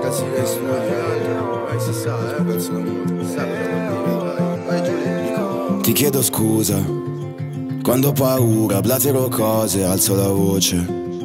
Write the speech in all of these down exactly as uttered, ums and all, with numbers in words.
ragazzi che sono vai si sa, eh, cazzo d'amore, sa vai, vai Giulia. Ti chiedo scusa, quando ho paura, blatero cose, alzo la voce.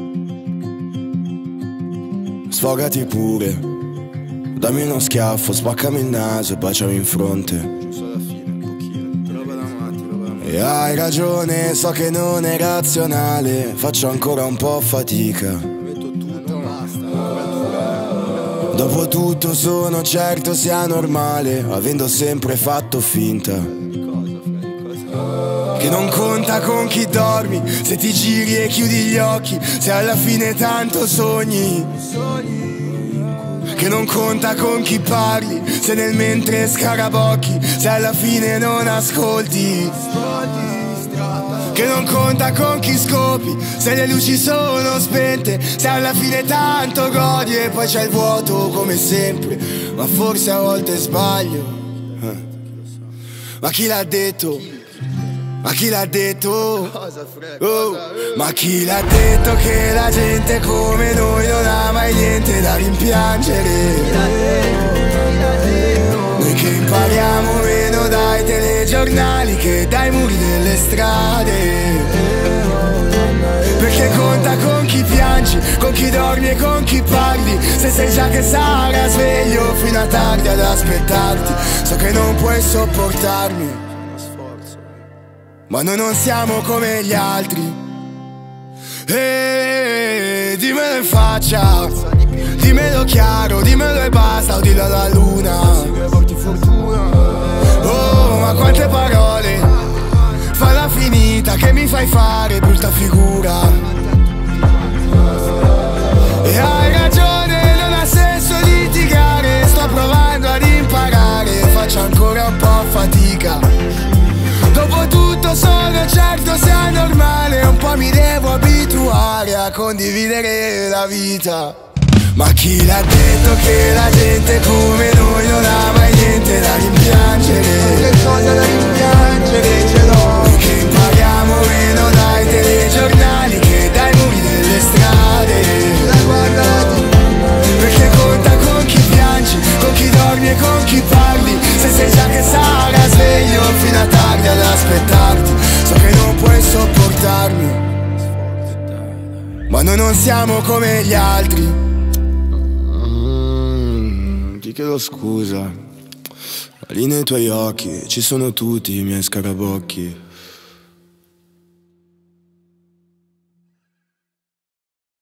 Sfogati pure, dammi uno schiaffo, spaccami il naso e baciami in fronte. Giusto alla fine, un pochino, roba da matti, roba da matti. E hai ragione, so che non è razionale, faccio ancora un po' fatica. Metto tutto, basta. Dopo tutto sono certo sia normale, avendo sempre fatto finta che non conta con chi dormi, se ti giri e chiudi gli occhi, se alla fine tanto sogni. Che non conta con chi parli, se nel mentre scarabocchi, se alla fine non ascolti. Che non conta con chi scopi, se le luci sono spente, se alla fine tanto godi e poi c'è il vuoto come sempre. Ma forse a volte sbaglio. eh. Ma chi l'ha detto? Ma chi l'ha detto? Cosa Fred? Oh, Cosa? ma chi l'ha detto che la gente come noi non ha mai niente da rimpiangere? Noi che impariamo meno dai telegiornali che dai muri delle strade. Perché conta con chi piangi, con chi dormi e con chi parli, se sai già che sarà sveglio fino a tardi ad aspettarti. So che non puoi sopportarmi, ma noi non siamo come gli altri. Eeeh, dimmelo in faccia, dimmelo chiaro, dimmelo e basta, o dillo alla luna. Oh, ma quante parole, falla finita che mi fai fare brutta figura. E hai ragione, non ha senso litigare, sto provando ad imparare, faccio ancora un po' fatica. Dopo tutto sono certo sia normale, un po' mi devo abituare a condividere la vita. Ma chi l'ha detto che la gente come noi non ha mai niente da rimpiangere? Che cosa da rimpiangere ce l'ho? Noi che impariamo meno dai telegiornali che dai muri delle strade. La guarda la tivù. Perché conta con chi piangi, con chi dormi e con chi parli, se sai già che sarà sveglio fino a tardi ad aspettarti. So che non puoi sopportarmi, ma noi non siamo come gli altri. mm, Ti chiedo scusa, lì nei tuoi occhi ci sono tutti i miei scarabocchi.